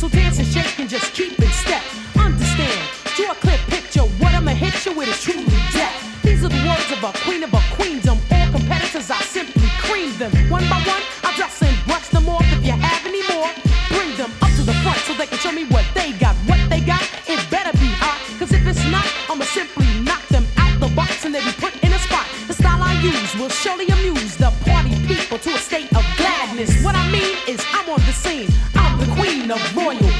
So dance and shake and just keep in step. Understand, draw a clear picture. What I'ma hit you with is truly death. These are the words of a queendom. All competitors, I simply cream them. One by one, I dress and brush them off. If you have any more, bring them up to the front so they can show me what they got. What they got, it better be hot. Cause if it's not, I'ma simply knock them out the box and they be put in a spot. The style I use will surely amuse the party people to a state of gladness. What I mean is I'm on the scene. I'm the queen of royal